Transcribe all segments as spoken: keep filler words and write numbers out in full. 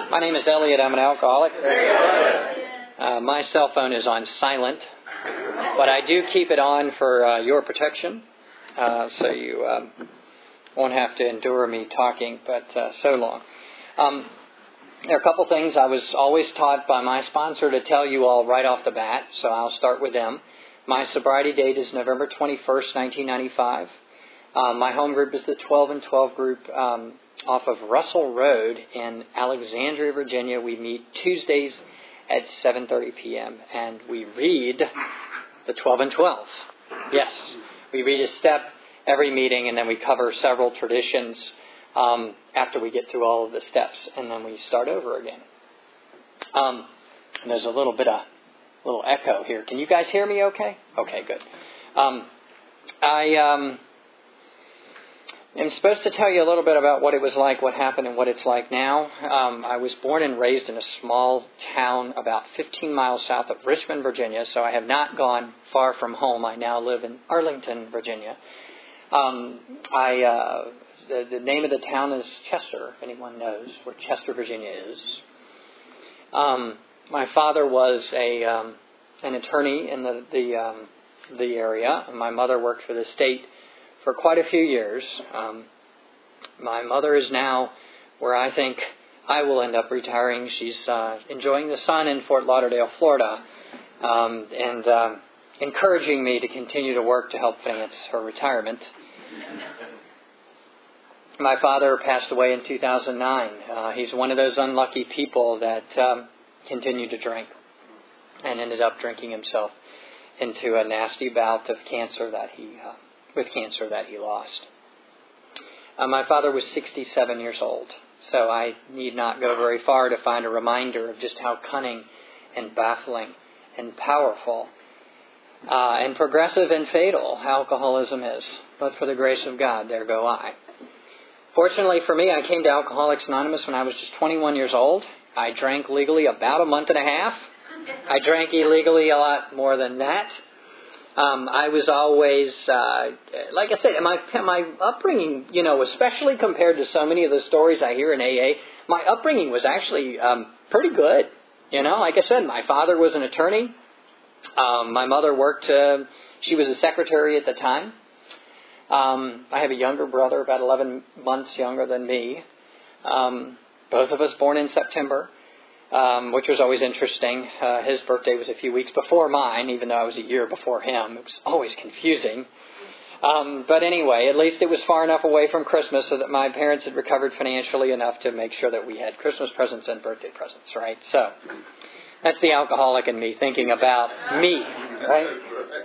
My name is Elliot. I'm an alcoholic. Uh, my cell phone is on silent, but I do keep it on for uh, your protection, uh, so you um, won't have to endure me talking, but uh, so long. Um, there are a couple things I was always taught by my sponsor to tell you all right off the bat, so I'll start with them. My sobriety date is November twenty-first, nineteen ninety-five. Uh, my home group is the twelve and twelve group um, off of Russell Road in Alexandria, Virginia. We meet Tuesdays at seven thirty p.m. and we read the twelve and twelve. Yes, we read a step every meeting, and then we cover several traditions um, after we get through all of the steps, and then we start over again. Um, and there's a little bit of little echo here. Can you guys hear me okay? Okay, good. Um, I... Um, I'm supposed to tell you a little bit about what it was like, what happened, and what it's like now. Um, I was born and raised in a small town about fifteen miles south of Richmond, Virginia, so I have not gone far from home. I now live in Arlington, Virginia. Um, I uh, the, the name of the town is Chester, if anyone knows where Chester, Virginia is. Um, my father was a um, an attorney in the the, um, the area. My mother worked for the state for quite a few years. Um, my mother is now where I think I will end up retiring. She's uh, enjoying the sun in Fort Lauderdale, Florida, um, and um, encouraging me to continue to work to help finance her retirement. My father passed away in two thousand nine. Uh, he's one of those unlucky people that um, continued to drink and ended up drinking himself into a nasty bout of cancer that he uh, with cancer that he lost. Uh, my father was sixty-seven years old, so I need not go very far to find a reminder of just how cunning and baffling and powerful uh, and progressive and fatal alcoholism is. But for the grace of God, there go I. Fortunately for me, I came to Alcoholics Anonymous when I was just twenty-one years old. I drank legally about a month and a half. I drank illegally a lot more than that. Um, I was always, uh, like I said, my my upbringing, you know, especially compared to so many of the stories I hear in A A, my upbringing was actually um, pretty good. You know, like I said, my father was an attorney. Um, my mother worked, uh, she was a secretary at the time. Um, I have a younger brother, about eleven months younger than me. Um, both of us born in September. Um, which was always interesting. Uh, his birthday was a few weeks before mine, even though I was a year before him. It was always confusing. Um, but anyway, at least it was far enough away from Christmas so that my parents had recovered financially enough to make sure that we had Christmas presents and birthday presents, right? So that's the alcoholic in me thinking about me, right?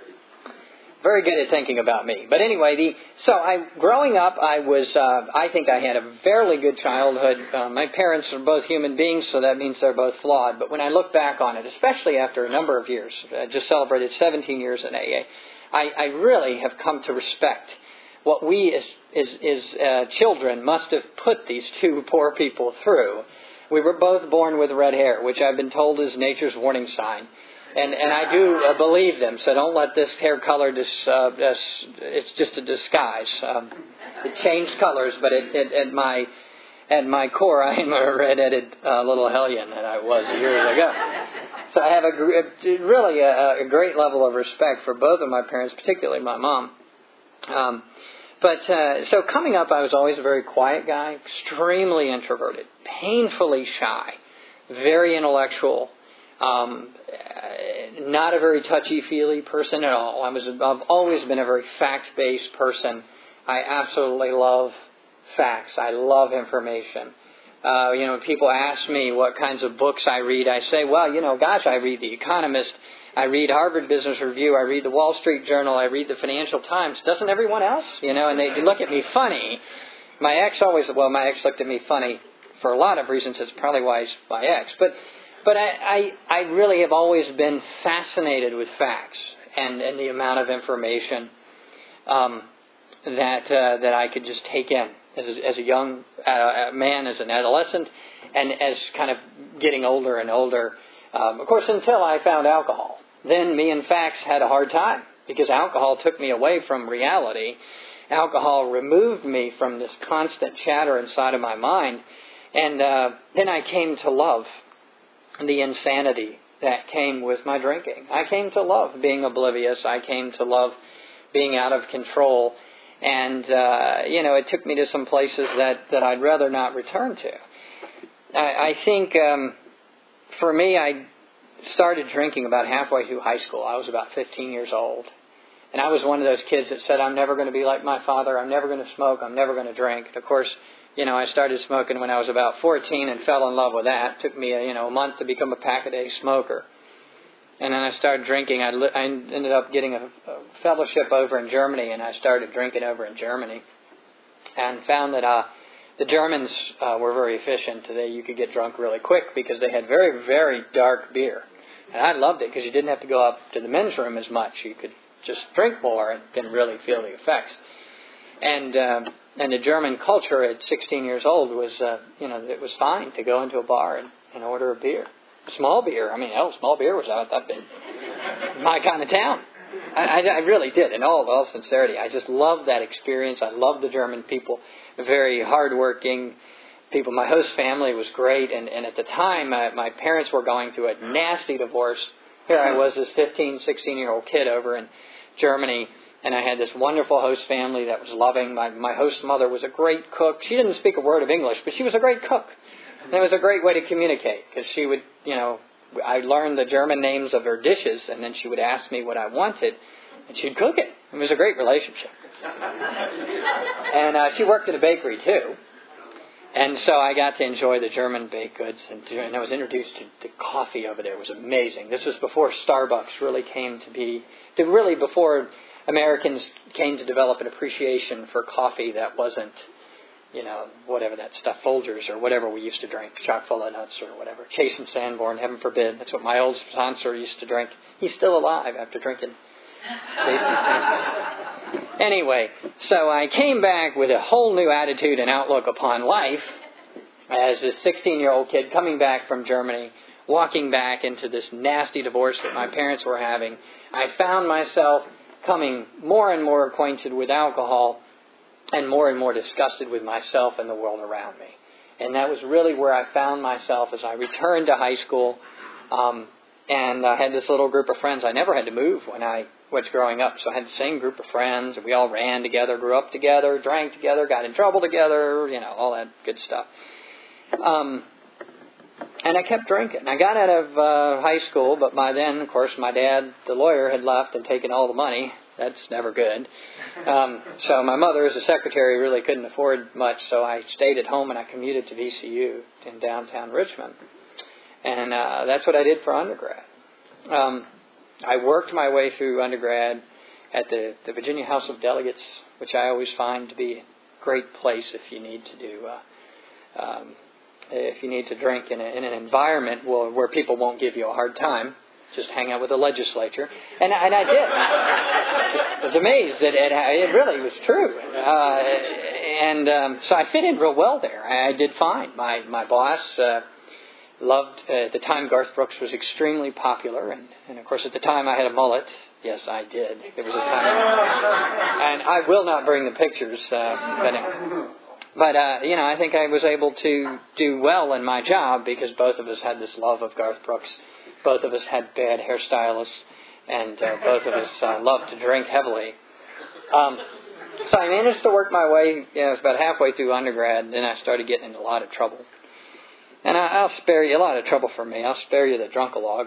Very good at thinking about me. But anyway, the so I growing up, I was uh, I think I had a fairly good childhood. Uh, my parents are both human beings, so that means they're both flawed. But when I look back on it, especially after a number of years, I just celebrated seventeen years in A A, I, I really have come to respect what we as as, as uh, children must have put these two poor people through. We were both born with red hair, which I've been told is nature's warning sign. And and I do uh, believe them, so don't let this hair color, dis, uh, dis, it's just a disguise. Um, it changed colors, but it, it, at my at my core, I am a red-headed uh, little hellion that I was years ago. So I have a, a really a, a great level of respect for both of my parents, particularly my mom. Um, but uh, so coming up, I was always a very quiet guy, extremely introverted, painfully shy, very intellectual. Um, not a very touchy-feely person at all. I was, I've always been a very fact-based person. I absolutely love facts. I love information. Uh, you know, when people ask me what kinds of books I read, I say, well, you know, gosh, I read The Economist, I read Harvard Business Review, I read the Wall Street Journal, I read the Financial Times. Doesn't everyone else? You know, and they look at me funny. My ex always, well, my ex looked at me funny for a lot of reasons. It's probably why he's my ex. But But I, I, I really have always been fascinated with facts and, and the amount of information um, that uh, that I could just take in as a, as a young uh, man, as an adolescent, and as kind of getting older and older. Um, of course, until I found alcohol. Then me and facts had a hard time because alcohol took me away from reality. Alcohol removed me from this constant chatter inside of my mind And uh, then I came to love the insanity that came with my drinking. I came to love being oblivious. I came to love being out of control. And, uh, you know, it took me to some places that, that I'd rather not return to. I, I think, um, for me, I started drinking about halfway through high school. I was about fifteen years old. And I was one of those kids that said, I'm never going to be like my father. I'm never going to smoke. I'm never going to drink. And, of course, you know, I started smoking when I was about fourteen and fell in love with that. It took me, a, you know, a month to become a pack-a-day smoker. And then I started drinking. I, li- I ended up getting a, a fellowship over in Germany, and I started drinking over in Germany. And found that uh, the Germans uh, were very efficient. They, you could get drunk really quick because they had very, very dark beer. And I loved it because you didn't have to go up to the men's room as much. You could just drink more and didn't really feel the effects. And um, and the German culture at sixteen years old was, uh, you know, it was fine to go into a bar and, and order a beer. Small beer. I mean, hell, small beer was out that big. My kind of town. I, I, I really did, in all, all sincerity. I just loved that experience. I loved the German people. Very hardworking people. My host family was great. And, and at the time, my, my parents were going through a nasty divorce. Here I was, this fifteen, sixteen-year-old kid over in Germany. And I had this wonderful host family that was loving. My, my host mother was a great cook. She didn't speak a word of English, but she was a great cook. And it was a great way to communicate because she would, you know, I learned the German names of her dishes, and then she would ask me what I wanted, and she'd cook it. It was a great relationship. And uh, she worked at a bakery, too. And so I got to enjoy the German baked goods, and, and I was introduced to, to coffee over there. It was amazing. This was before Starbucks really came to be, to really before Americans came to develop an appreciation for coffee that wasn't, you know, whatever that stuff, Folgers or whatever we used to drink, chock full of nuts or whatever. Chase and Sanborn, heaven forbid. That's what my old sponsor used to drink. He's still alive after drinking Chase and Sanborn. Anyway, so I came back with a whole new attitude and outlook upon life as a sixteen-year-old kid coming back from Germany, walking back into this nasty divorce that my parents were having. I found myself coming more and more acquainted with alcohol and more and more disgusted with myself and the world around me. And that was really where I found myself as I returned to high school. Um, and I had this little group of friends. I never had to move when I was growing up. So I had the same group of friends. And we all ran together, grew up together, drank together, got in trouble together, you know, all that good stuff. Um, and I kept drinking. I got out of uh, high school, but by then, of course, my dad, the lawyer, had left and taken all the money. That's never good. Um, so my mother, as a secretary, really couldn't afford much, so I stayed at home and I commuted to V C U in downtown Richmond. And uh, that's what I did for undergrad. Um, I worked my way through undergrad at the, the Virginia House of Delegates, which I always find to be a great place if you need to do, uh, um, if you need to drink in, a, in an environment where, where people won't give you a hard time. Just hang out with the legislature. And, and I did. I was amazed that it, it really was true. Uh, and um, so I fit in real well there. I, I did fine. My my boss uh, loved, uh, at the time Garth Brooks was extremely popular. And, and, of course, at the time I had a mullet. Yes, I did. There was a time. And I will not bring the pictures. Uh, but, but uh, you know, I think I was able to do well in my job because both of us had this love of Garth Brooks. Both of us had bad hairstylists, and uh, both of us uh, loved to drink heavily. Um, so I managed to work my way, you know, it was about halfway through undergrad, and then I started getting into a lot of trouble. And I, I'll spare you, a lot of trouble for me, I'll spare you the drunk-a-log.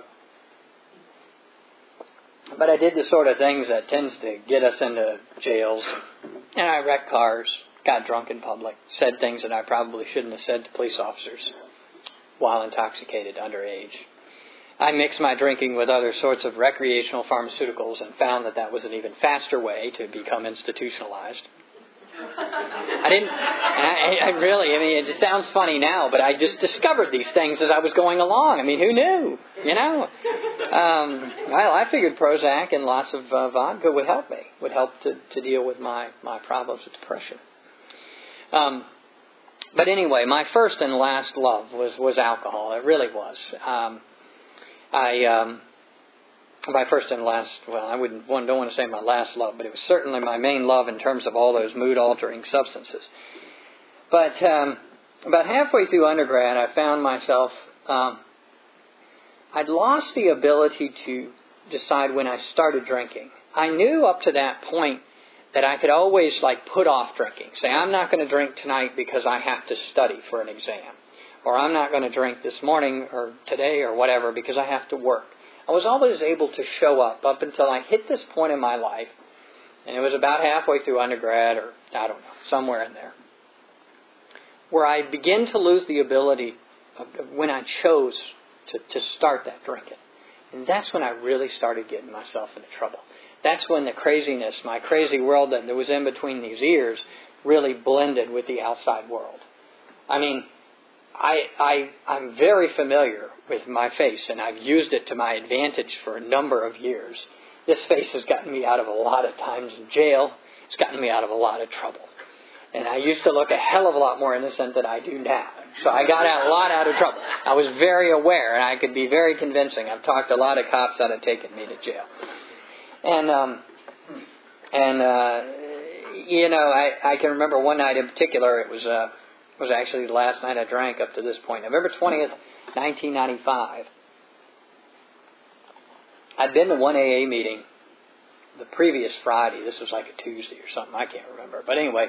But I did the sort of things that tends to get us into jails. And I wrecked cars, got drunk in public, said things that I probably shouldn't have said to police officers while intoxicated, underage. I mixed my drinking with other sorts of recreational pharmaceuticals and found that that was an even faster way to become institutionalized. I didn't, I, I really, I mean, it sounds funny now, but I just discovered these things as I was going along. I mean, who knew, you know? Um, well, I figured Prozac and lots of uh, vodka would help me, would help to, to deal with my, my problems with depression. Um, but anyway, my first and last love was, was alcohol. It really was. Um, I, um, my first and last, well, I wouldn't, don't want to say my last love, but it was certainly my main love in terms of all those mood-altering substances. But um, about halfway through undergrad, I found myself, um, I'd lost the ability to decide when I started drinking. I knew up to that point that I could always, like, put off drinking. Say, I'm not going to drink tonight because I have to study for an exam. Or I'm not going to drink this morning or today or whatever because I have to work. I was always able to show up up until I hit this point in my life, and it was about halfway through undergrad or, I don't know, somewhere in there, where I began to lose the ability of, of when I chose to, to start that drinking. And that's when I really started getting myself into trouble. That's when the craziness, my crazy world that was in between these ears, really blended with the outside world. I mean, I, I, I'm very familiar with my face, and I've used it to my advantage for a number of years. This face has gotten me out of a lot of times in jail. It's gotten me out of a lot of trouble. And I used to look a hell of a lot more innocent than I do now. So I got out a lot out of trouble. I was very aware, and I could be very convincing. I've talked to a lot of cops that have taken me to jail. And, um, and uh, you know, I, I can remember one night in particular, it was uh, was actually the last night I drank up to this point, November twentieth, nineteen ninety-five. I'd been to one A A meeting the previous Friday. This was like a Tuesday or something. I can't remember. But anyway,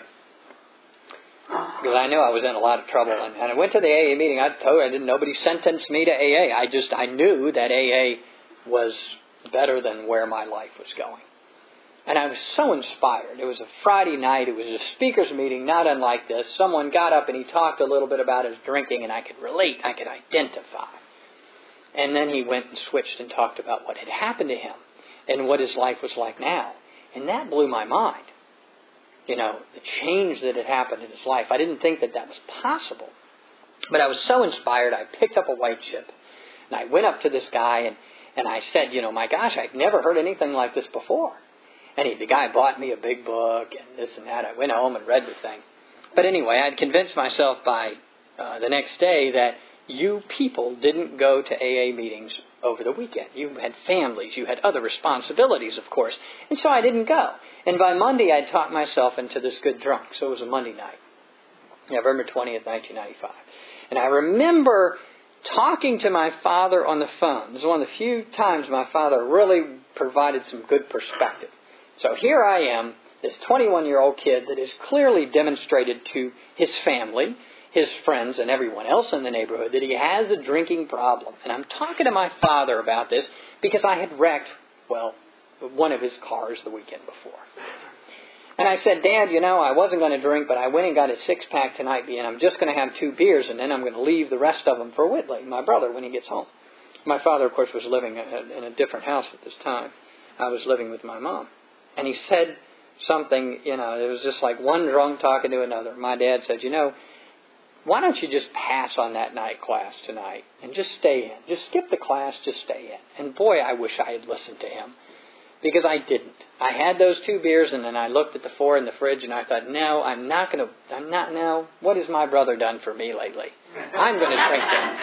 because I knew I was in a lot of trouble. And, and I went to the A A meeting. I told I didn't, nobody sentenced me to A A. I just, I knew that A A was better than where my life was going. And I was so inspired. It was a Friday night. It was a speaker's meeting, not unlike this. Someone got up and he talked a little bit about his drinking, and I could relate. I could identify. And then he went and switched and talked about what had happened to him and what his life was like now. And that blew my mind. You know, the change that had happened in his life. I didn't think that that was possible. But I was so inspired, I picked up a white chip. And I went up to this guy and, and I said, you know, my gosh, I'd never heard anything like this before. And he, the guy bought me a big book and this and that. I went home and read the thing. But anyway, I'd convinced myself by uh, the next day that you people didn't go to A A meetings over the weekend. You had families. You had other responsibilities, of course. And so I didn't go. And by Monday, I'd talked myself into this good drunk. So it was a Monday night, November twentieth, nineteen ninety-five. And I remember talking to my father on the phone. This is one of the few times my father really provided some good perspective. So here I am, this twenty-one-year-old kid that has clearly demonstrated to his family, his friends, and everyone else in the neighborhood that he has a drinking problem. And I'm talking to my father about this because I had wrecked, well, one of his cars the weekend before. And I said, Dad, you know, I wasn't going to drink, but I went and got a six-pack tonight, and I'm just going to have two beers, and then I'm going to leave the rest of them for Whitley, my brother, when he gets home. My father, of course, was living in a different house at this time. I was living with my mom. And he said something, you know, it was just like one drunk talking to another. My dad said, you know, why don't you just pass on that night class tonight and just stay in? Just skip the class, just stay in. And boy, I wish I had listened to him, because I didn't. I had those two beers, and then I looked at the four in the fridge, and I thought, no, I'm not going to, I'm not now. What has my brother done for me lately? I'm going to drink them.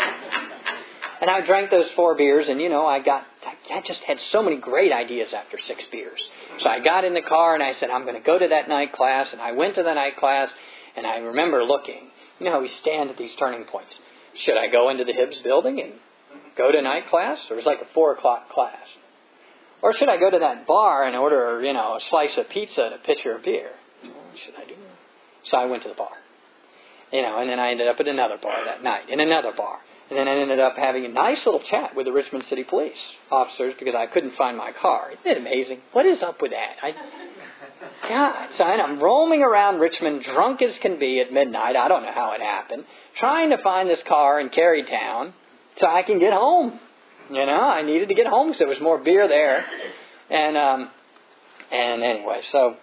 And I drank those four beers, and, you know, I got, I just had so many great ideas after six beers. So I got in the car, and I said, I'm going to go to that night class, and I went to the night class, and I remember looking. You know, we stand at these turning points. Should I go into the Hibbs building and go to night class? Or it was like a four o'clock class. Or should I go to that bar and order, you know, a slice of pizza and a pitcher of beer? What should I do? So I went to the bar. You know, and then I ended up at another bar that night, in another bar. And then I ended up having a nice little chat with the Richmond City Police officers because I couldn't find my car. Isn't it amazing? What is up with that? I, God, so I'm roaming around Richmond, drunk as can be at midnight. I don't know how it happened. Trying to find this car in Carytown so I can get home. You know, I needed to get home because there was more beer there. And, um, and anyway, so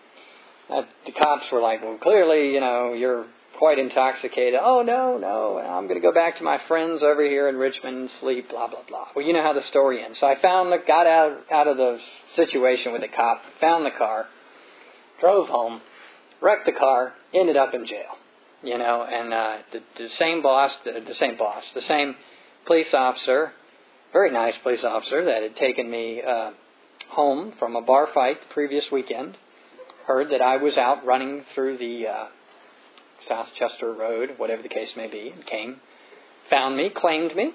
uh, the cops were like, well, clearly, you know, you're quite intoxicated. Oh, no, no, I'm going to go back to my friends over here in Richmond and sleep, blah, blah, blah. Well, you know how the story ends. So I found the, got out, out of the situation with the cop, found the car, drove home, wrecked the car, ended up in jail. You know, and uh, the, the same boss, the, the same boss, the same police officer, very nice police officer that had taken me uh, home from a bar fight the previous weekend, heard that I was out running through the uh, South Chester Road, whatever the case may be, and came, found me, claimed me.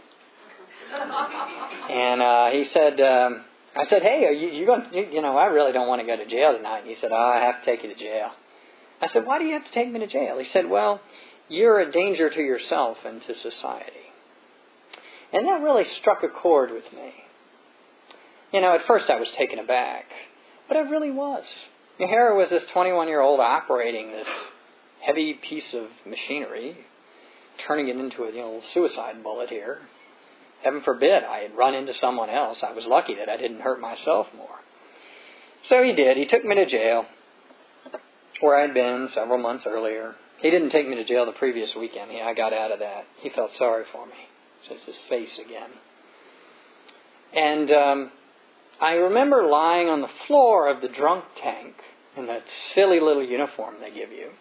And uh, he said, um, I said, hey, are you, you going? You, you know, I really don't want to go to jail tonight. And he said, oh, I have to take you to jail. I said, why do you have to take me to jail? He said, well, you're a danger to yourself and to society. And that really struck a chord with me. You know, at first I was taken aback, but I really was. Here was this twenty-one-year-old operating this heavy piece of machinery, turning it into a you know, suicide bullet here. Heaven forbid I had run into someone else. I was lucky that I didn't hurt myself more. So he did. He took me to jail, where I'd been several months earlier. He didn't take me to jail the previous weekend. He, I got out of that. He felt sorry for me. It's his face again. And um, I remember lying on the floor of the drunk tank in that silly little uniform they give you,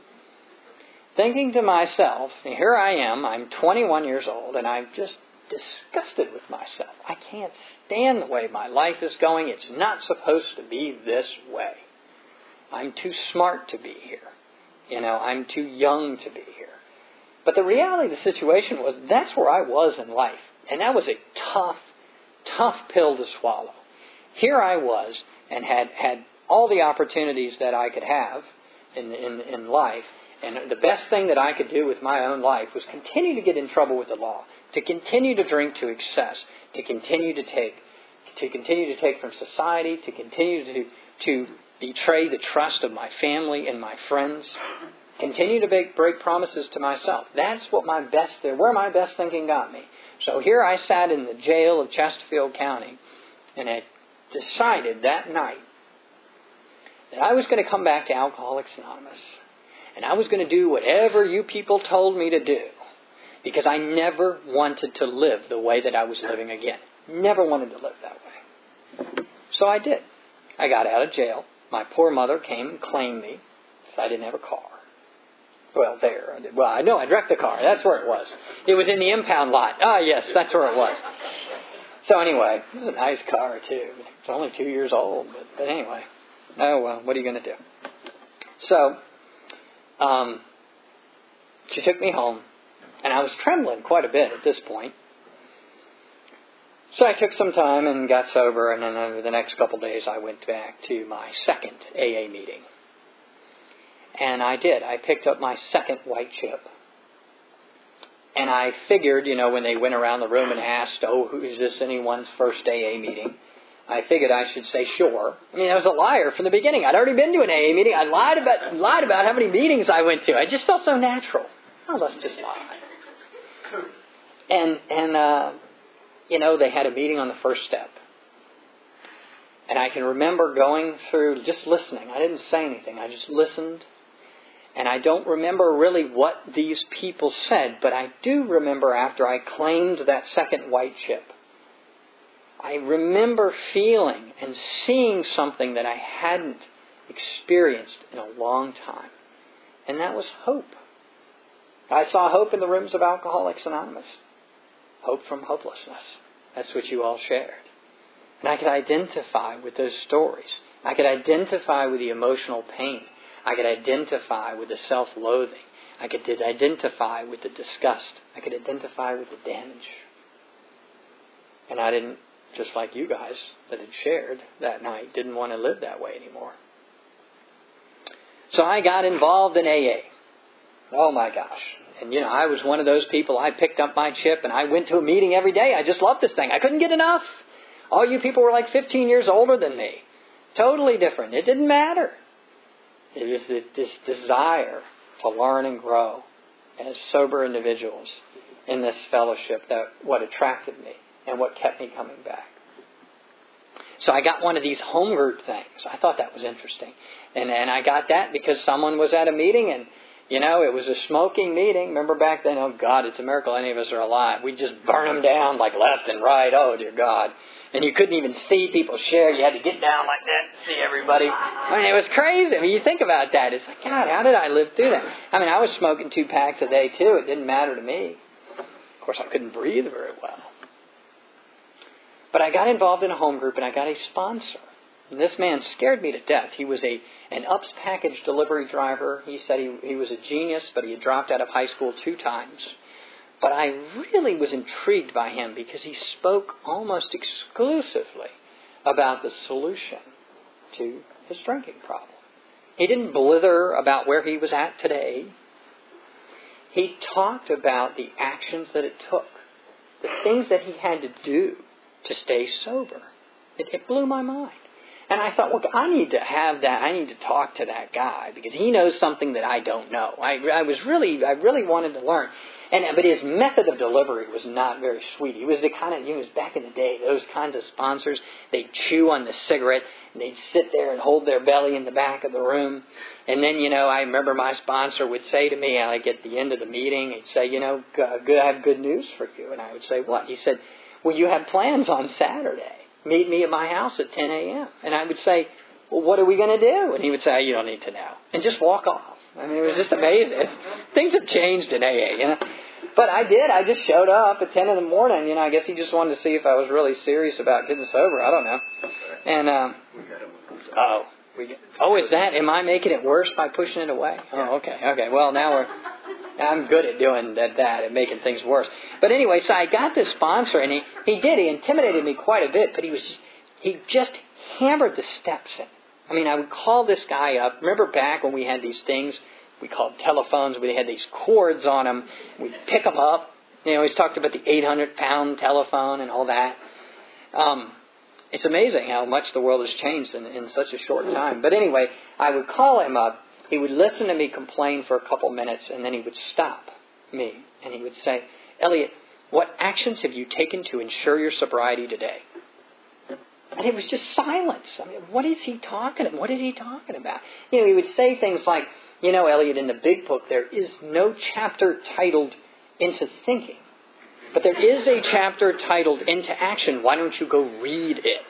thinking to myself, here I am, I'm twenty-one years old, and I'm just disgusted with myself. I can't stand the way my life is going. It's not supposed to be this way. I'm too smart to be here. You know, I'm too young to be here. But the reality of the situation was that's where I was in life. And that was a tough, tough pill to swallow. Here I was and had, had all the opportunities that I could have in, in, in life. And the best thing that I could do with my own life was continue to get in trouble with the law, to continue to drink to excess, to continue to take, to continue to take from society, to continue to, to betray the trust of my family and my friends, continue to make, break promises to myself. That's what my best, where my best thinking got me. So here I sat in the jail of Chesterfield County, and I decided that night that I was going to come back to Alcoholics Anonymous. And I was going to do whatever you people told me to do, because I never wanted to live the way that I was living again. Never wanted to live that way. So I did. I got out of jail. My poor mother came and claimed me because I didn't have a car. Well, there. I did. Well, I know I wrecked the car. That's where it was. It was in the impound lot. Ah, yes, that's where it was. So anyway, it was a nice car, too. It's only two years old. But, but anyway. Oh, well, what are you going to do? So... Um, she took me home, and I was trembling quite a bit at this point. So I took some time and got sober, and then over the next couple of days I went back to my second A A meeting. And I did. I picked up my second white chip. And I figured, you know, when they went around the room and asked, oh, who is this anyone's first A A meeting? I figured I should say sure. I mean, I was a liar from the beginning. I'd already been to an A A meeting. I lied about lied about how many meetings I went to. I just felt so natural. Oh, let's just lie. And, and uh, you know, they had a meeting on the first step. And I can remember going through, just listening. I didn't say anything. I just listened. And I don't remember really what these people said, but I do remember after I claimed that second white chip, I remember feeling and seeing something that I hadn't experienced in a long time. And that was hope. I saw hope in the rooms of Alcoholics Anonymous. Hope from hopelessness. That's what you all shared. And I could identify with those stories. I could identify with the emotional pain. I could identify with the self-loathing. I could identify with the disgust. I could identify with the damage. And I didn't, just like you guys that had shared that night, didn't want to live that way anymore. So I got involved in A A. Oh my gosh. And you know, I was one of those people, I picked up my chip and I went to a meeting every day. I just loved this thing. I couldn't get enough. All you people were like fifteen years older than me. Totally different. It didn't matter. It was this desire to learn and grow as sober individuals in this fellowship that what attracted me and what kept me coming back. So I got one of these home group things. I thought that was interesting. And, and I got that because someone was at a meeting and, you know, it was a smoking meeting. Remember back then, oh God, it's a miracle any of us are alive. We just burn them down like left and right. Oh dear God. And you couldn't even see people share. You had to get down like that to see everybody. I mean, it was crazy. I mean, you think about that. It's like, God, how did I live through that? I mean, I was smoking two packs a day, too. It didn't matter to me. Of course, I couldn't breathe very well. But I got involved in a home group, and I got a sponsor. And this man scared me to death. He was a an U P S package delivery driver. He said he, he was a genius, but he had dropped out of high school two times. But I really was intrigued by him because he spoke almost exclusively about the solution to his drinking problem. He didn't blither about where he was at today. He talked about the actions that it took, the things that he had to do to stay sober. It, it blew my mind. And I thought, well, I need to have that. I need to talk to that guy because he knows something that I don't know. I, I was really, I really wanted to learn. And but his method of delivery was not very sweet. He was the kind of, he was back in the day, those kinds of sponsors. They'd chew on the cigarette and they'd sit there and hold their belly in the back of the room. And then, you know, I remember my sponsor would say to me, like at the end of the meeting, he'd say, you know, good, I have good news for you. And I would say, what? He said, well, you have plans on Saturday. Meet me at my house at ten a.m. And I would say, well, what are we going to do? And he would say, you don't need to know. And just walk off. I mean, it was just amazing. Things have changed in A A, you know. But I did. I just showed up at ten in the morning. You know, I guess he just wanted to see if I was really serious about getting sober. I don't know. And, um, oh, we get, oh, is that, am I making it worse by pushing it away? Oh, okay, okay. Well, now we're, I'm good at doing that, that and making things worse. But anyway, so I got this sponsor, and he, he did. He intimidated me quite a bit, but he was just, he just hammered the steps in. I mean, I would call this guy up. Remember back when we had these things we called telephones? We had these cords on them. We'd pick them up. You know, he's talked about the eight hundred pound telephone and all that. Um, it's amazing how much the world has changed in, in such a short time. But anyway, I would call him up. He would listen to me complain for a couple minutes, and then he would stop me. And he would say, Elliot, what actions have you taken to ensure your sobriety today? And it was just silence. I mean, what is he talking about? What is he talking about? You know, he would say things like, you know, Elliot, in the big book, there is no chapter titled Into Thinking. But there is a chapter titled Into Action. Why don't you go read it?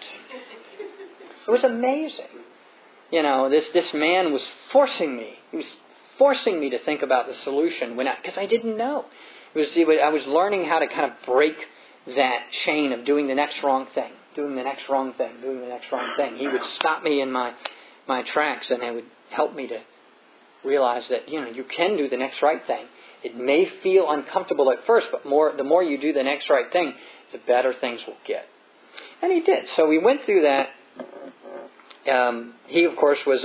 It was amazing. You know, this, this man was forcing me. He was forcing me to think about the solution when I, because I didn't know. It was, it was, I was learning how to kind of break that chain of doing the next wrong thing, doing the next wrong thing, doing the next wrong thing. He would stop me in my, my tracks, and it would help me to realize that, you know, you can do the next right thing. It may feel uncomfortable at first, but more the more you do the next right thing, the better things will get. And he did. So we went through that. Um, he, of course, was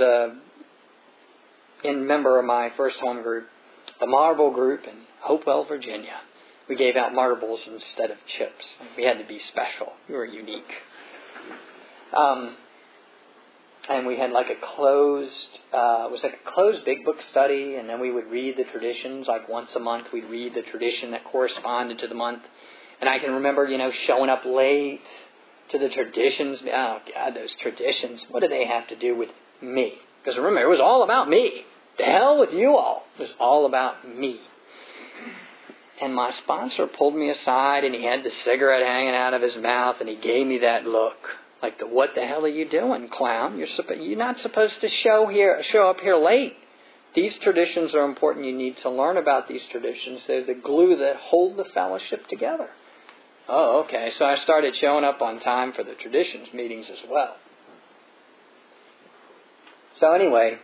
a in member of my first home group, the Marble Group in Hopewell, Virginia. We gave out marbles instead of chips. We had to be special. We were unique. Um, and we had like a closed, uh, it was like a closed big book study, and then we would read the traditions. Like once a month, we'd read the tradition that corresponded to the month. And I can remember, you know, showing up late to the traditions. Oh, God, those traditions. What do they have to do with me? Because remember, it was all about me. The hell with you all. It was all about me. And my sponsor pulled me aside, and he had the cigarette hanging out of his mouth, and he gave me that look. Like, the, what the hell are you doing, clown? You're, suppo- you're not supposed to show here, show up here late. These traditions are important. You need to learn about these traditions. They're the glue that hold the fellowship together. Oh, okay. So I started showing up on time for the traditions meetings as well. So anyway,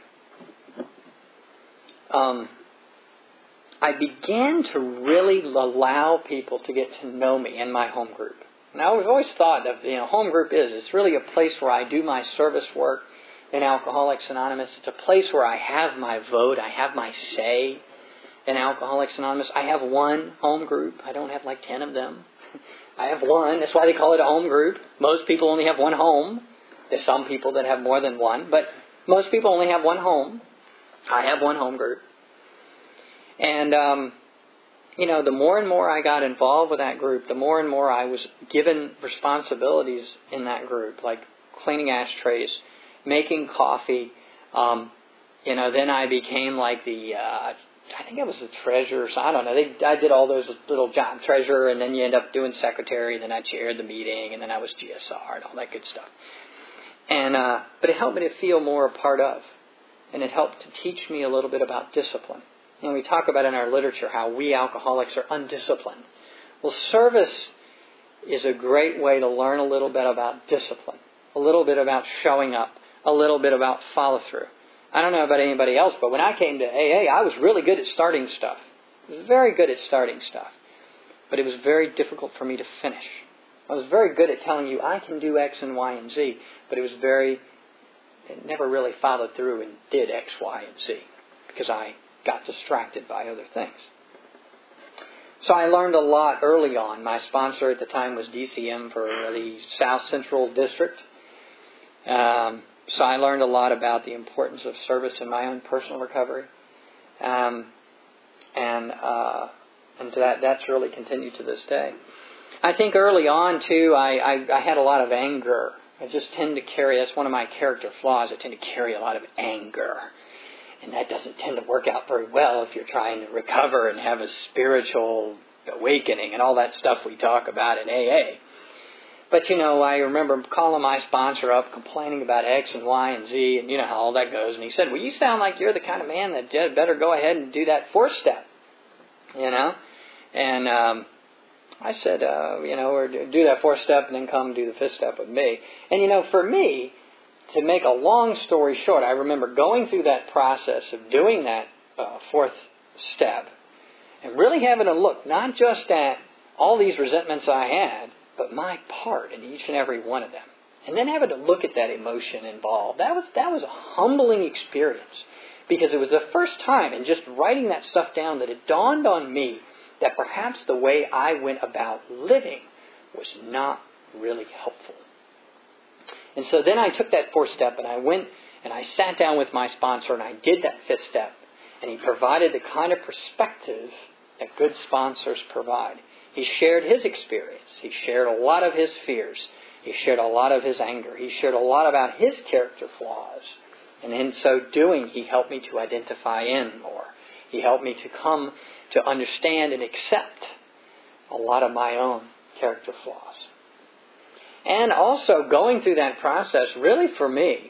um, I began to really allow people to get to know me in my home group. Now, I've always thought of, you know, home group is, it's really a place where I do my service work in Alcoholics Anonymous. It's a place where I have my vote, I have my say in Alcoholics Anonymous. I have one home group. I don't have like ten of them. I have one. That's why they call it a home group. Most people only have one home. There's some people that have more than one, but most people only have one home. I have one home group. And, um, you know, the more and more I got involved with that group, the more and more I was given responsibilities in that group, like cleaning ashtrays, making coffee. Um, you know, then I became like the, uh, I think I was the treasurer. So I don't know. They, I did all those little job treasurer, and then you end up doing secretary, and then I chaired the meeting, and then I was G S R and all that good stuff. And uh, but it helped me to feel more a part of, and it helped to teach me a little bit about discipline. And we talk about in our literature how we alcoholics are undisciplined. Well, service is a great way to learn a little bit about discipline. a little bit about showing up, a little bit about follow-through. I don't know about anybody else, but when I came to A A, I was really good at starting stuff. I was very good at starting stuff. But it was very difficult for me to finish. I was very good at telling you I can do X and Y and Z, but it was very, it never really followed through and did X, Y, and Z because I got distracted by other things. So I learned a lot early on. My sponsor at the time was D C M for the South Central District. Um, so I learned a lot about the importance of service in my own personal recovery. Um, and uh, and that that's really continued to this day. I think early on, too, I, I, I had a lot of anger. I just tend to carry, that's one of my character flaws, I tend to carry a lot of anger. And that doesn't tend to work out very well if you're trying to recover and have a spiritual awakening and all that stuff we talk about in A A. But, you know, I remember calling my sponsor up, complaining about X and Y and Z, and you know how all that goes. And he said, well, you sound like you're the kind of man that better go ahead and do that fourth step, you know. And um, I said, uh, you know, or do that fourth step and then come do the fifth step with me. And, you know, for me, to make a long story short, I remember going through that process of doing that uh, fourth step and really having a look, not just at all these resentments I had, but my part in each and every one of them. And then having to look at that emotion involved. That was that was a humbling experience because it was the first time in just writing that stuff down that it dawned on me that perhaps the way I went about living was not really helpful. And so then I took that fourth step and I went and I sat down with my sponsor and I did that fifth step. And he provided the kind of perspective that good sponsors provide. He shared his experience. He shared a lot of his fears. He shared a lot of his anger. He shared a lot about his character flaws. And in so doing, he helped me to identify in more. He helped me to come to understand and accept a lot of my own character flaws. And also going through that process, really for me,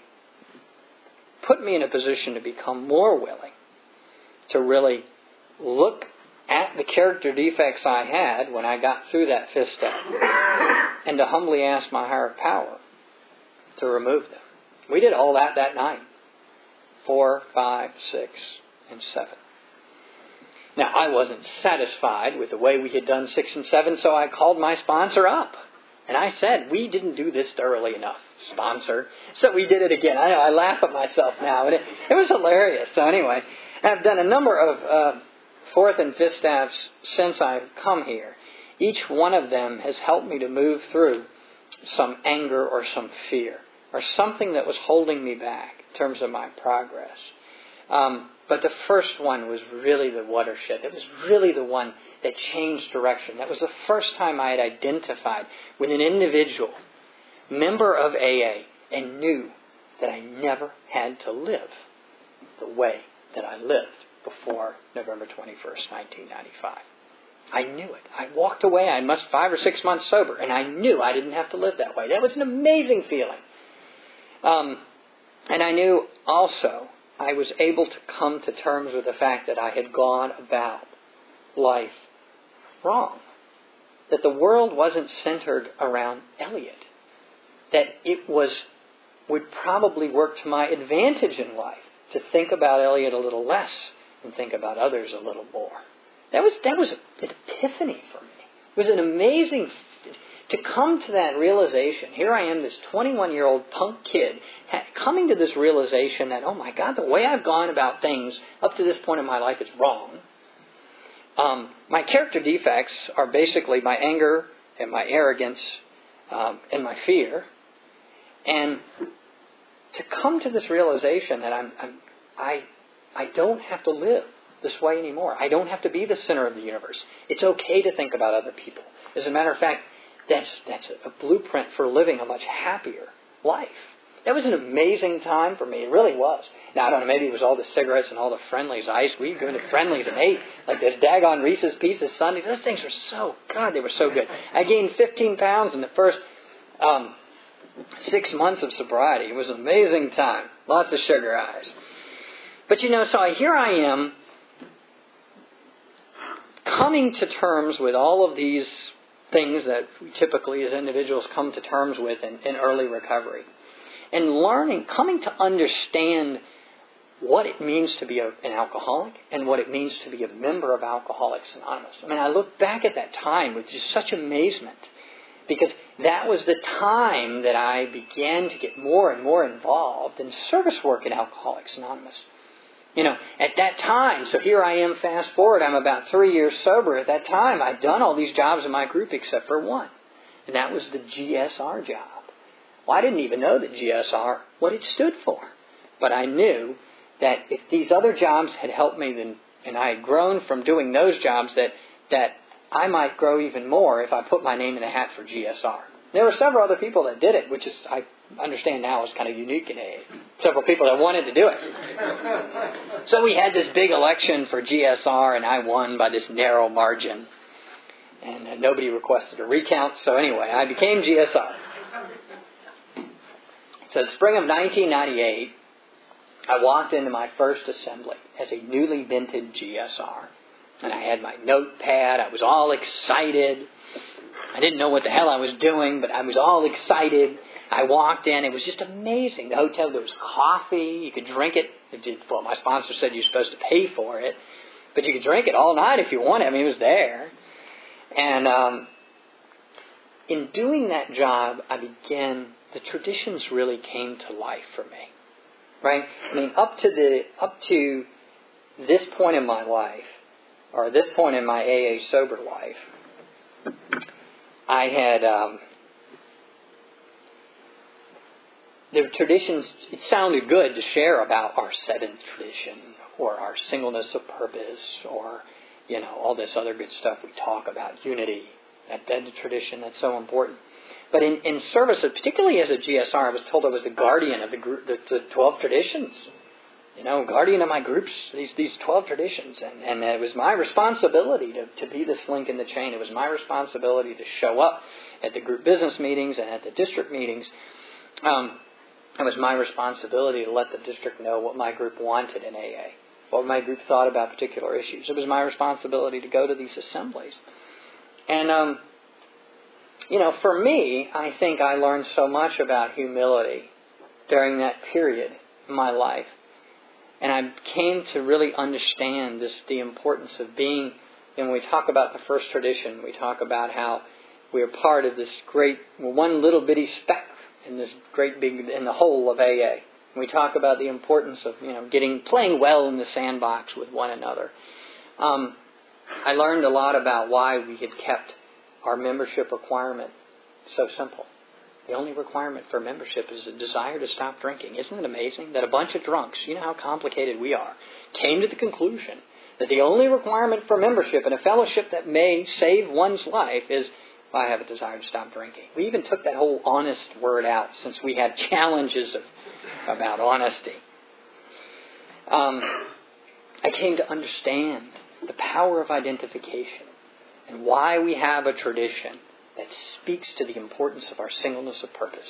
put me in a position to become more willing to really look at the character defects I had when I got through that fifth step and to humbly ask my higher power to remove them. We did all that that night. Four, five, six, and seven. Now, I wasn't satisfied with the way we had done six and seven, so I called my sponsor up. And I said, we didn't do this thoroughly enough, sponsor. So we did it again. I know, I laugh at myself now. And it, it was hilarious. So anyway, I've done a number of uh, fourth and fifth steps since I've come here. Each one of them has helped me to move through some anger or some fear or something that was holding me back in terms of my progress. Um, but the first one was really the watershed. It was really the one that changed direction. That was the first time I had identified with an individual, member of A A, and knew that I never had to live the way that I lived before November twenty-first, nineteen ninety-five. I knew it. I walked away. I must five or six months sober, and I knew I didn't have to live that way. That was an amazing feeling. Um, and I knew also I was able to come to terms with the fact that I had gone about life wrong. That the world wasn't centered around Elliot. That it was would probably work to my advantage in life to think about Elliot a little less and think about others a little more. That was that was an epiphany for me. It was an amazing to come to that realization. Here I am, this twenty-one-year-old punk kid, coming to this realization that, oh my God, the way I've gone about things up to this point in my life is wrong. Um, my character defects are basically my anger and my arrogance um, and my fear. And to come to this realization that I'm, I'm, I, I don't have to live this way anymore. I don't have to be the center of the universe. It's okay to think about other people. As a matter of fact, that's that's a, a blueprint for living a much happier life. That was an amazing time for me. It really was. Now, I don't know, maybe it was all the cigarettes and all the Friendlies ice. We go to Friendlies and ate like this daggone Reese's Pieces Sundae. Those things were so, God, they were so good. I gained fifteen pounds in the first um, six months of sobriety. It was an amazing time. Lots of sugar eyes. But, you know, so I, here I am coming to terms with all of these things that we typically as individuals come to terms with in, in early recovery. And learning, coming to understand what it means to be a, an alcoholic and what it means to be a member of Alcoholics Anonymous. I mean, I look back at that time with just such amazement, because that was the time that I began to get more and more involved in service work at Alcoholics Anonymous. You know, at that time, so here I am, fast forward, I'm about three years sober. At that time, I'd done all these jobs in my group except for one, and that was the G S R job. Well, I didn't even know that G S R, what it stood for. But I knew that if these other jobs had helped me, then, and I had grown from doing those jobs, that, that I might grow even more if I put my name in the hat for G S R. There were several other people that did it, which is, I understand now, is kind of unique in A A. Several people that wanted to do it. So we had this big election for G S R, and I won by this narrow margin. And uh, nobody requested a recount, so anyway, I became G S R. So spring of nineteen ninety-eight, I walked into my first assembly as a newly minted G S R. And I had my notepad. I was all excited. I didn't know what the hell I was doing, but I was all excited. I walked in. It was just amazing. The hotel, there was coffee. You could drink it. it did, well, my sponsor said you were supposed to pay for it. But you could drink it all night if you wanted. I mean, it was there. And um, in doing that job, I began, the traditions really came to life for me. Right? I mean, up to the up to this point in my life, or this point in my A A sober life, I had, um, the traditions, it sounded good to share about our seventh tradition, or our singleness of purpose, or, you know, all this other good stuff we talk about, unity, that, that tradition, that's so important. But in, in service, particularly as a G S R, I was told I was the guardian of the group, the, the twelve traditions. You know, guardian of my groups, these these twelve traditions. And, and it was my responsibility to, to be this link in the chain. It was my responsibility to show up at the group business meetings and at the district meetings. Um, it was my responsibility to let the district know what my group wanted in A A, what my group thought about particular issues. It was my responsibility to go to these assemblies. And, um, you know, for me, I think I learned so much about humility during that period in my life. And I came to really understand this, the importance of being, and when we talk about the first tradition, we talk about how we are part of this great, one little bitty speck in this great big, in the whole of A A. And we talk about the importance of, you know, getting, playing well in the sandbox with one another. Um, I learned a lot about why we had kept our membership requirement so simple. The only requirement for membership is a desire to stop drinking. Isn't it amazing that a bunch of drunks, you know how complicated we are, came to the conclusion that the only requirement for membership in a fellowship that may save one's life is, well, I have a desire to stop drinking. We even took that whole honest word out since we had challenges of, about honesty. Um, I came to understand the power of identification and why we have a tradition that speaks to the importance of our singleness of purpose.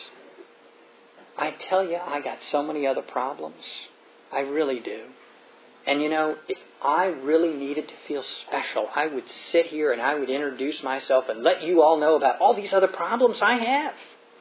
I tell you, I got so many other problems. I really do. And you know, if I really needed to feel special, I would sit here and I would introduce myself and let you all know about all these other problems I have.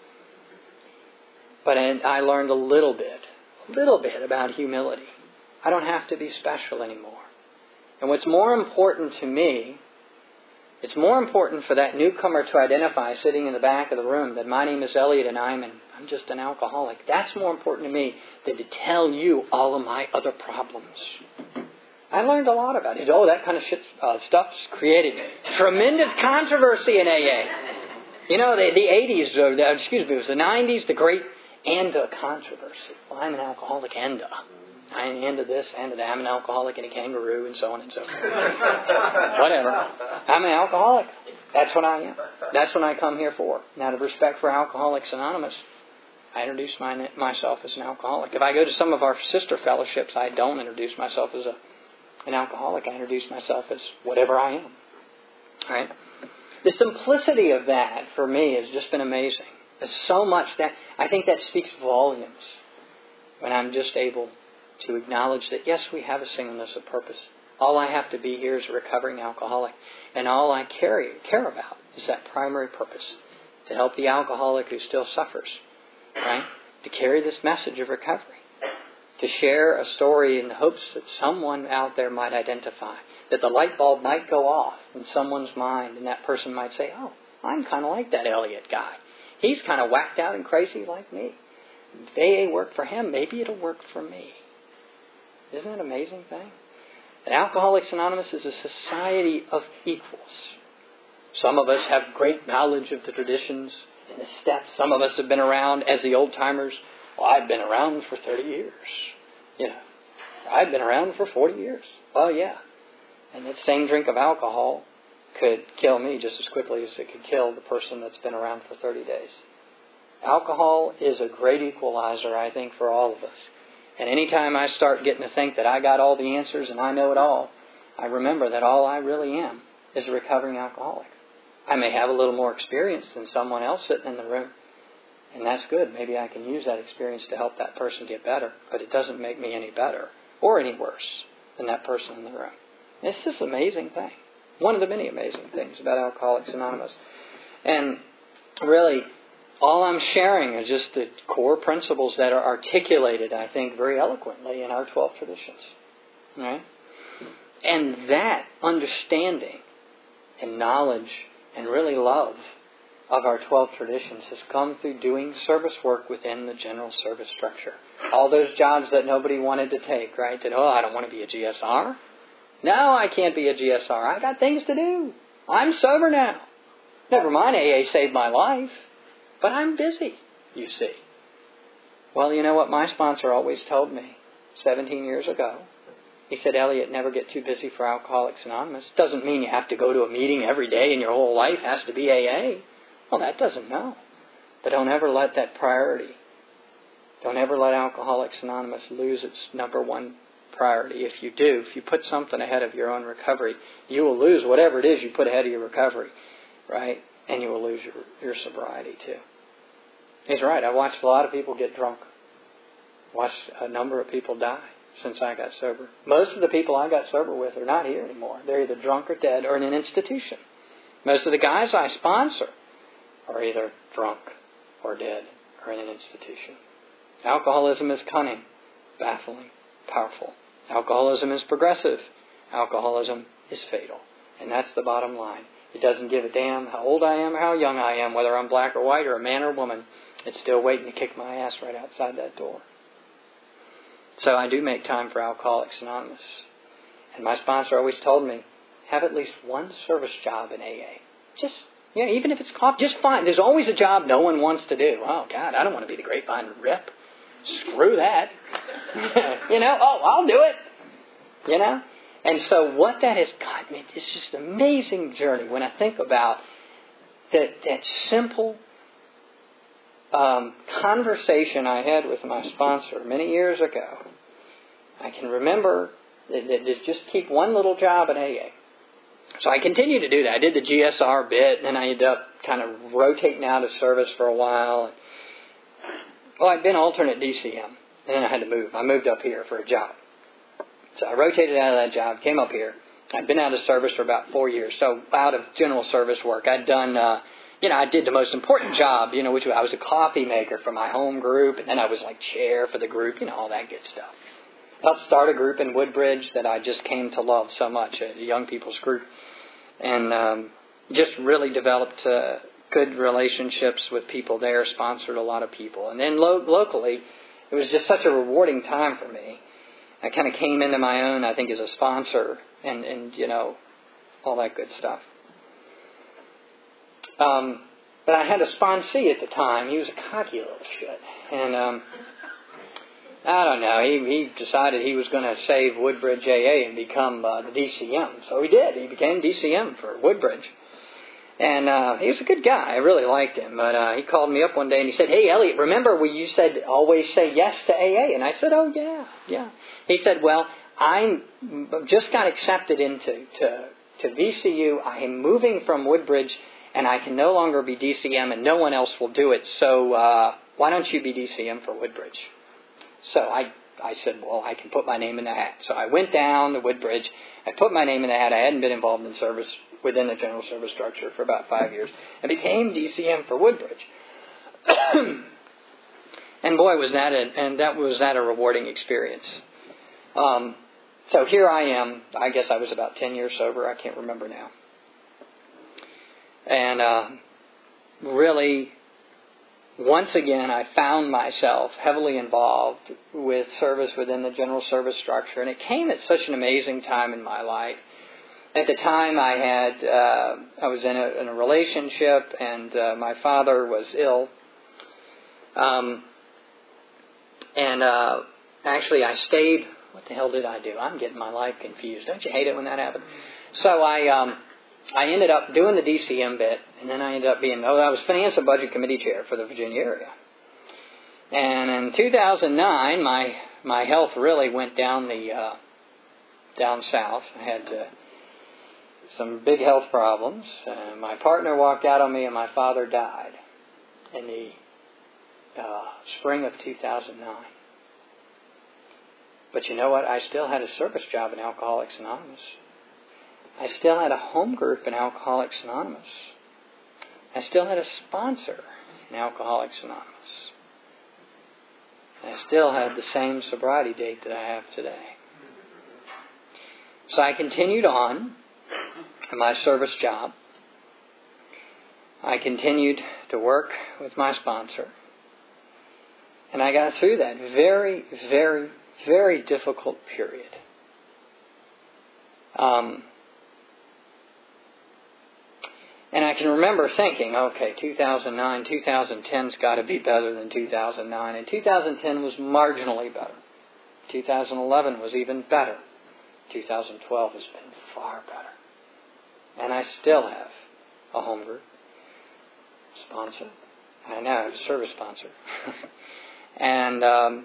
But I learned a little bit, a little bit about humility. I don't have to be special anymore. And what's more important to me, it's more important for that newcomer to identify sitting in the back of the room that my name is Elliot and I'm, an, I'm just an alcoholic. That's more important to me than to tell you all of my other problems. I learned a lot about it. Oh, that kind of shit, uh, stuff's created tremendous controversy in A A. You know, the, the eighties, uh, the, excuse me, it was the nineties, the great ANDA controversy. Well, I'm an alcoholic ANDA. I'm into this, into that. I'm an alcoholic and a kangaroo and so on and so forth. Whatever. I'm an alcoholic. That's what I am. That's what I come here for. Now, out of respect for Alcoholics Anonymous, I introduce my, myself as an alcoholic. If I go to some of our sister fellowships, I don't introduce myself as a, an alcoholic. I introduce myself as whatever I am. All right? The simplicity of that, for me, has just been amazing. There's so much that, I think that speaks volumes when I'm just able to acknowledge that, yes, we have a singleness of purpose. All I have to be here is a recovering alcoholic. And all I care, care about is that primary purpose, to help the alcoholic who still suffers, right? To carry this message of recovery. To share a story in the hopes that someone out there might identify, that the light bulb might go off in someone's mind, and that person might say, oh, I'm kind of like that Elliot guy. He's kind of whacked out and crazy like me. If A A worked for him, maybe it'll work for me. Isn't that an amazing thing? And Alcoholics Anonymous is a society of equals. Some of us have great knowledge of the traditions and the steps. Some of us have been around as the old-timers. Well, I've been around for thirty years. You know, I've been around for forty years. Oh, yeah. And that same drink of alcohol could kill me just as quickly as it could kill the person that's been around for thirty days. Alcohol is a great equalizer, I think, for all of us. And anytime I start getting to think that I got all the answers and I know it all, I remember that all I really am is a recovering alcoholic. I may have a little more experience than someone else sitting in the room, and that's good. Maybe I can use that experience to help that person get better, but it doesn't make me any better or any worse than that person in the room. It's just an amazing thing. One of the many amazing things about Alcoholics Anonymous. And really, all I'm sharing is just the core principles that are articulated, I think, very eloquently in our twelve traditions. Right? And that understanding and knowledge and really love of our twelve traditions has come through doing service work within the general service structure. All those jobs that nobody wanted to take, right? That, oh, I don't want to be a G S R. No, I can't be a G S R. I got things to do. I'm sober now. Never mind, A A saved my life. But I'm busy, you see. Well, you know what my sponsor always told me seventeen years ago? He said, Elliot, never get too busy for Alcoholics Anonymous. Doesn't mean you have to go to a meeting every day and your whole life has to be A A. Well, that doesn't know. But don't ever let that priority, don't ever let Alcoholics Anonymous lose its number one priority. If you do, if you put something ahead of your own recovery, you will lose whatever it is you put ahead of your recovery, right? And you will lose your, your sobriety too. He's right. I watched a lot of people get drunk. Watched a number of people die since I got sober. Most of the people I got sober with are not here anymore. They're either drunk or dead or in an institution. Most of the guys I sponsor are either drunk or dead or in an institution. Alcoholism is cunning, baffling, powerful. Alcoholism is progressive. Alcoholism is fatal. And that's the bottom line. It doesn't give a damn how old I am or how young I am, whether I'm black or white or a man or a woman. It's still waiting to kick my ass right outside that door. So I do make time for Alcoholics Anonymous. And my sponsor always told me, have at least one service job in A A. Just, you know, even if it's coffee, just fine. There's always a job no one wants to do. Oh, God, I don't want to be the grapevine rip. Screw that. You know, oh, I'll do it. You know? And so what that has got me, it's just an amazing journey when I think about that, that simple um, conversation I had with my sponsor many years ago. I can remember that, that just keep one little job in A A. So I continued to do that. I did the G S R bit, and then I ended up kind of rotating out of service for a while. Well, I'd been alternate D C M, and then I had to move. I moved up here for a job. So I rotated out of that job, came up here. I'd been out of service for about four years, so out of general service work. I'd done, uh, you know, I did the most important job, you know, which I was a coffee maker for my home group, and then I was like chair for the group, you know, all that good stuff. Helped start a group in Woodbridge that I just came to love so much, a young people's group, and um, just really developed uh, good relationships with people there, sponsored a lot of people. And then lo- locally, it was just such a rewarding time for me. I kind of came into my own, I think, as a sponsor and, and you know, all that good stuff. Um, but I had a sponsee at the time. He was a cocky little shit. And um, I don't know, he, he decided he was going to save Woodbridge A A and become uh, the D C M. So he did. He became D C M for Woodbridge. And uh, he was a good guy. I really liked him. But uh, he called me up one day and he said, hey, Elliot, remember when you said always say yes to A A? And I said, oh, yeah, yeah. He said, well, I just got accepted into to, to V C U. I am moving from Woodbridge, and I can no longer be D C M, and no one else will do it. So uh, why don't you be D C M for Woodbridge? So I I said, well, I can put my name in the hat. So I went down to Woodbridge. I put my name in the hat. I hadn't been involved in service within the general service structure for about five years. I became D C M for Woodbridge. And boy, was that a, and that was that a rewarding experience. Um, so here I am. I guess I was about ten years sober. I can't remember now. And uh, really, once again, I found myself heavily involved with service within the general service structure. And it came at such an amazing time in my life. At the time, I had uh, I was in a, in a relationship, and uh, my father was ill. Um, and uh, actually, I stayed. What the hell did I do? I'm getting my life confused. Don't you hate it when that happens? So I um, I ended up doing the D C M bit, and then I ended up being oh, I was Finance and Budget Committee Chair for the Virginia area. And in two thousand nine, my my health really went down the uh, down south. I had uh, some big health problems. Uh, my partner walked out on me, and my father died in the uh, spring of two thousand nine. But you know what? I still had a service job in Alcoholics Anonymous. I still had a home group in Alcoholics Anonymous. I still had a sponsor in Alcoholics Anonymous. I still had the same sobriety date that I have today. So I continued on in my service job. I continued to work with my sponsor. And I got through that very, very, very difficult period. Um, and I can remember thinking, okay, two thousand nine, two thousand ten's got to be better than two thousand nine. And two thousand ten was marginally better. two thousand eleven was even better. two thousand twelve has been far better. And I still have a home group sponsor. I now have a service sponsor. and um,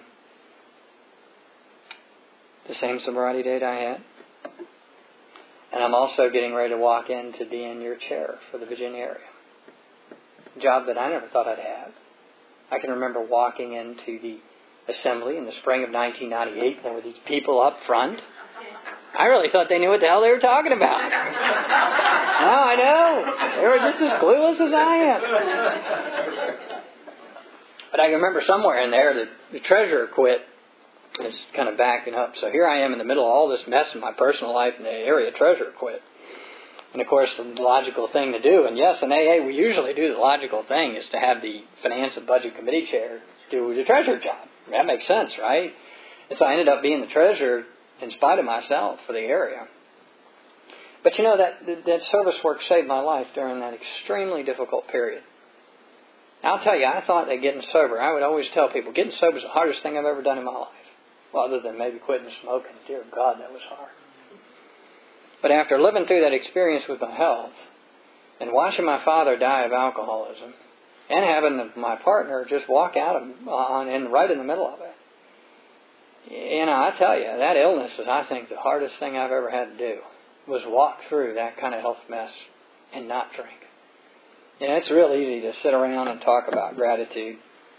the same sobriety date I had. And I'm also getting ready to walk in to be in your chair for the Virginia area. A job that I never thought I'd have. I can remember walking into the assembly in the spring of nineteen ninety-eight. There were these people up front. I really thought they knew what the hell they were talking about. No, I know. They were just as clueless as I am. But I can remember somewhere in there that the treasurer quit. It's kind of backing up. So here I am in the middle of all this mess in my personal life, and the area treasurer quit. And of course, the logical thing to do, and yes, in A A we usually do the logical thing, is to have the Finance and Budget Committee Chair do the treasurer job. That makes sense, right? And so I ended up being the treasurer in spite of myself for the area. But you know, that, that service work saved my life during that extremely difficult period. I'll tell you, I thought that getting sober, I would always tell people, getting sober is the hardest thing I've ever done in my life. Well, other than maybe quitting smoking. Dear God, that was hard. But after living through that experience with my health, and watching my father die of alcoholism, and having my partner just walk out of, on in right in the middle of it, you know, I tell you, that illness is, I think, the hardest thing I've ever had to do, was walk through that kind of health mess and not drink. You know, it's real easy to sit around and talk about gratitude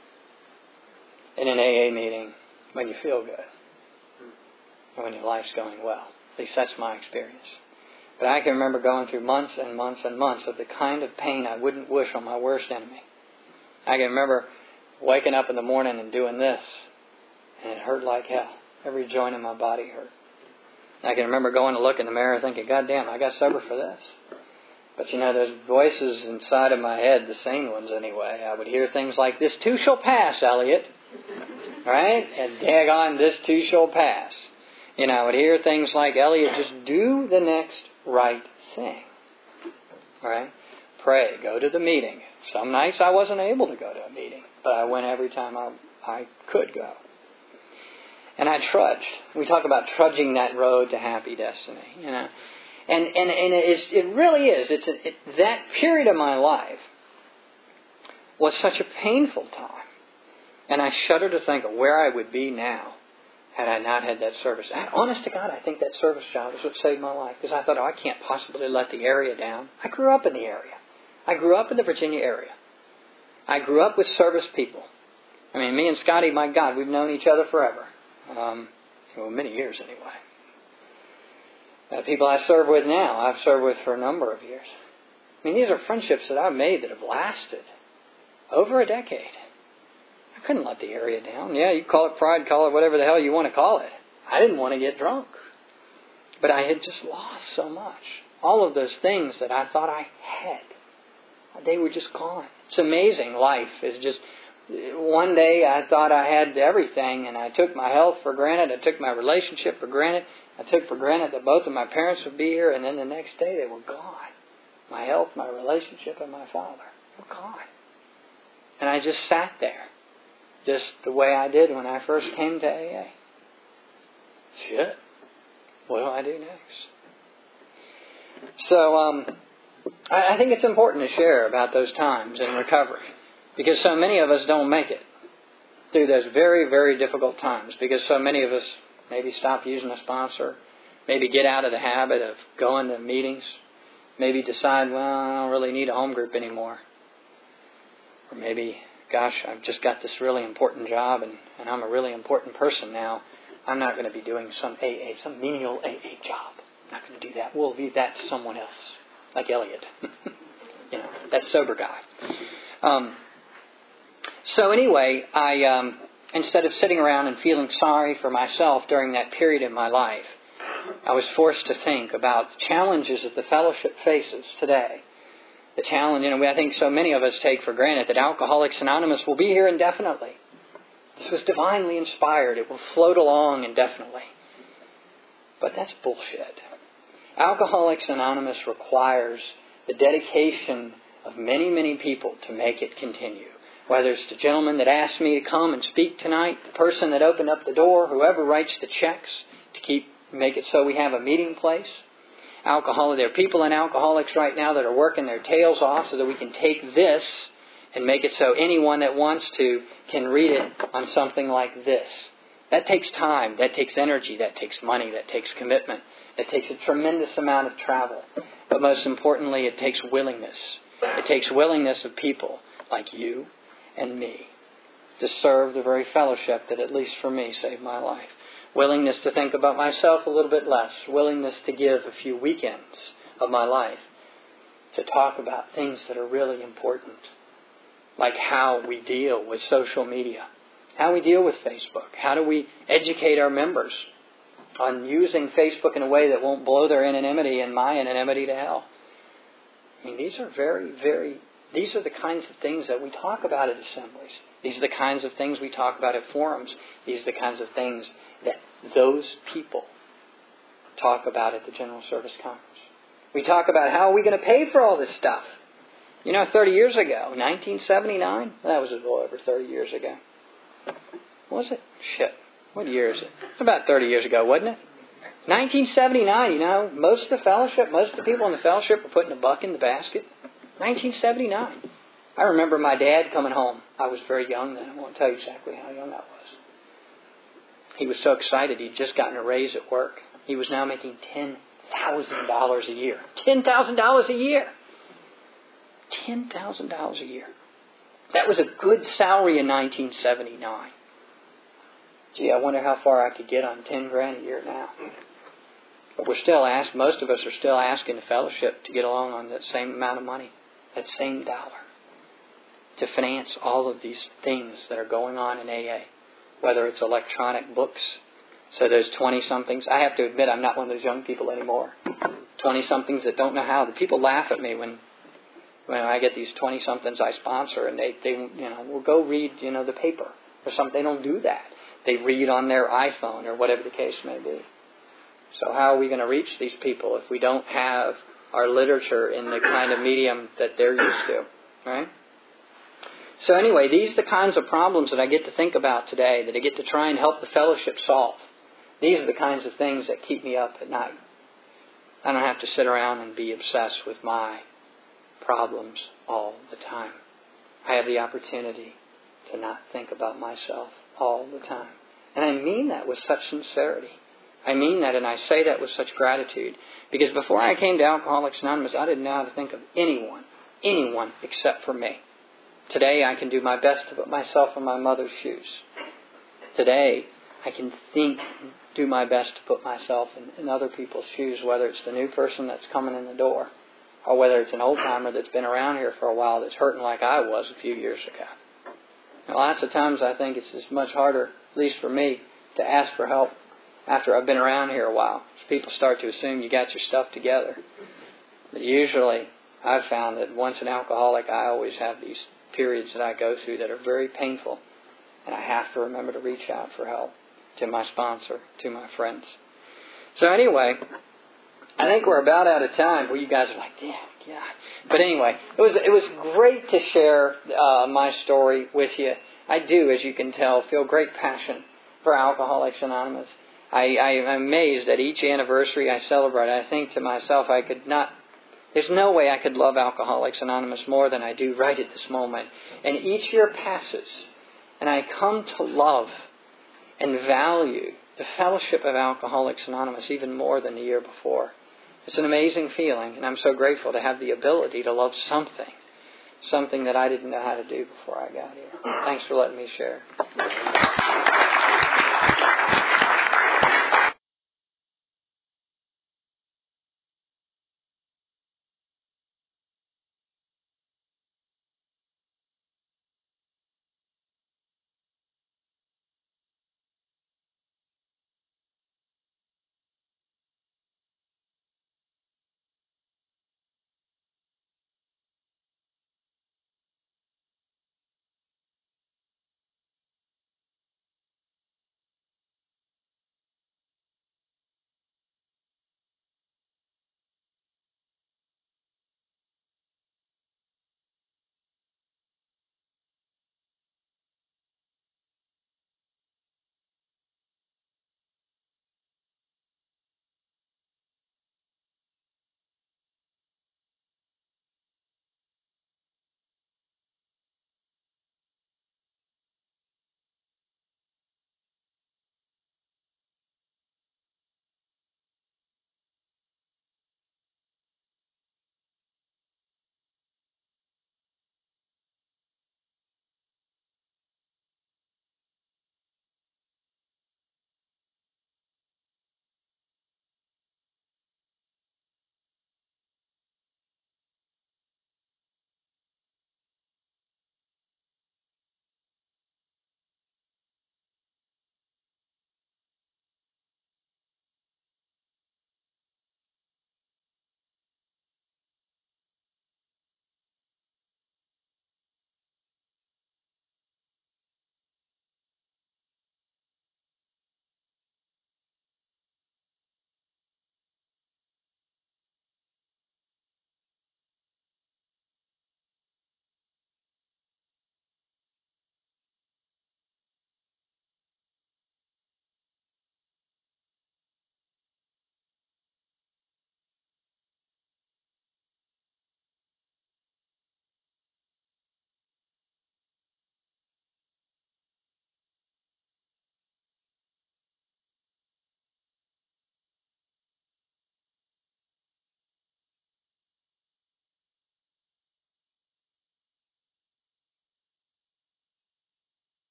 in an A A meeting when you feel good, or when your life's going well. At least that's my experience. But I can remember going through months and months and months of the kind of pain I wouldn't wish on my worst enemy. I can remember waking up in the morning and doing this, and it hurt like hell. Every joint in my body hurt. I can remember going to look in the mirror thinking, God damn, I got sober for this. But you know, there's voices inside of my head, the sane ones anyway. I would hear things like, this too shall pass, Elliot. Right? And daggone, this too shall pass. You know, I would hear things like, Elliot, just do the next right thing. Right? Pray. Go to the meeting. Some nights I wasn't able to go to a meeting, but I went every time I, I could go. And I trudged. We talk about trudging that road to happy destiny, you know. And and, and it, is, it really is. It's a, it, that period of my life was such a painful time. And I shudder to think of where I would be now had I not had that service. I, honest to God, I think that service job is what saved my life. Because I thought, oh, I can't possibly let the area down. I grew up in the area. I grew up in the Virginia area. I grew up with service people. I mean, me and Scotty, my God, we've known each other forever. Um, well, many years anyway. Uh, people I serve with now, I've served with for a number of years. I mean, these are friendships that I've made that have lasted over a decade. I couldn't let the area down. Yeah, you call it pride, call it whatever the hell you want to call it. I didn't want to get drunk. But I had just lost so much. All of those things that I thought I had, they were just gone. It's amazing. Life is just... One day I thought I had everything, and I took my health for granted. I took my relationship for granted. I took for granted that both of my parents would be here, and then the next day they were gone. My health, my relationship, and my father were gone. And I just sat there, just the way I did when I first came to A A. Shit. What do I do next? So um, I, I think it's important to share about those times in recovery, because so many of us don't make it through those very, very difficult times, because so many of us maybe stop using a sponsor, maybe get out of the habit of going to meetings, maybe decide, well, I don't really need a home group anymore. Or maybe, gosh, I've just got this really important job and, and I'm a really important person now. I'm not going to be doing some A A, some menial A A job. I'm not going to do that. We'll leave that to someone else, like Elliot. You know, that sober guy. Um, so anyway, I um, instead of sitting around and feeling sorry for myself during that period in my life, I was forced to think about the challenges that the fellowship faces today. The challenge, you know, I think so many of us take for granted that Alcoholics Anonymous will be here indefinitely. This was divinely inspired. It will float along indefinitely. But that's bullshit. Alcoholics Anonymous requires the dedication of many, many people to make it continue. Whether it's the gentleman that asked me to come and speak tonight, the person that opened up the door, whoever writes the checks to keep make it so we have a meeting place. Alcohol, there are people in Alcoholics right now that are working their tails off so that we can take this and make it so anyone that wants to can read it on something like this. That takes time, that takes energy, that takes money, that takes commitment. It takes a tremendous amount of travel. But most importantly, it takes willingness. It takes willingness of people like you and me to serve the very fellowship that, at least for me, saved my life. Willingness to think about myself a little bit less. Willingness to give a few weekends of my life to talk about things that are really important. Like how we deal with social media. How we deal with Facebook. How do we educate our members on using Facebook in a way that won't blow their anonymity and my anonymity to hell. I mean, these are very, very, these are the kinds of things that we talk about at assemblies. These are the kinds of things we talk about at forums. These are the kinds of things that those people talk about at the General Service Conference. We talk about how are we going to pay for all this stuff. You know, thirty years ago, nineteen seventy-nine, that was a little over thirty years ago. Was it? Shit. What year is it? About thirty years ago, wasn't it? nineteen seventy-nine, you know, most of the fellowship, most of the people in the fellowship were putting a buck in the basket. nineteen seventy-nine. I remember my dad coming home. I was very young then. I won't tell you exactly how young I was. He was so excited. He'd just gotten a raise at work. He was now making ten thousand dollars a year. ten thousand dollars a year. ten thousand dollars a year. That was a good salary in nineteen seventy-nine. Gee, I wonder how far I could get on ten grand a year now. But we're still asked, most of us are still asking the fellowship to get along on that same amount of money, that same dollar, to finance all of these things that are going on in A A. Whether it's electronic books, so those twenty-somethings. I have to admit, I'm not one of those young people anymore. twenty-somethings that don't know how. The people laugh at me when when I get these twenty-somethings I sponsor, and they, they you know, will go read, you know, the paper or something. They don't do that. They read on their iPhone or whatever the case may be. So how are we going to reach these people if we don't have our literature in the kind of medium that they're used to, right? So anyway, these are the kinds of problems that I get to think about today, that I get to try and help the fellowship solve. These are the kinds of things that keep me up at night. I don't have to sit around and be obsessed with my problems all the time. I have the opportunity to not think about myself all the time. And I mean that with such sincerity. I mean that, and I say that with such gratitude. Because before I came to Alcoholics Anonymous, I didn't know how to think of anyone, anyone except for me. Today I can do my best to put myself in my mother's shoes. Today I can think, do my best to put myself in, in other people's shoes, whether it's the new person that's coming in the door or whether it's an old-timer that's been around here for a while that's hurting like I was a few years ago. And lots of times I think it's just much harder, at least for me, to ask for help after I've been around here a while. People start to assume you got your stuff together. But usually I've found that once an alcoholic, I always have these periods that I go through that are very painful. And I have to remember to reach out for help to my sponsor, to my friends. So anyway, I think we're about out of time. Well, you guys are like, yeah, yeah. But anyway, it was it was great to share uh, my story with you. I do, as you can tell, feel great passion for Alcoholics Anonymous. I, I am amazed at each anniversary I celebrate. I think to myself, I could not, there's no way I could love Alcoholics Anonymous more than I do right at this moment. And each year passes, and I come to love and value the fellowship of Alcoholics Anonymous even more than the year before. It's an amazing feeling, and I'm so grateful to have the ability to love something, something that I didn't know how to do before I got here. Thanks for letting me share.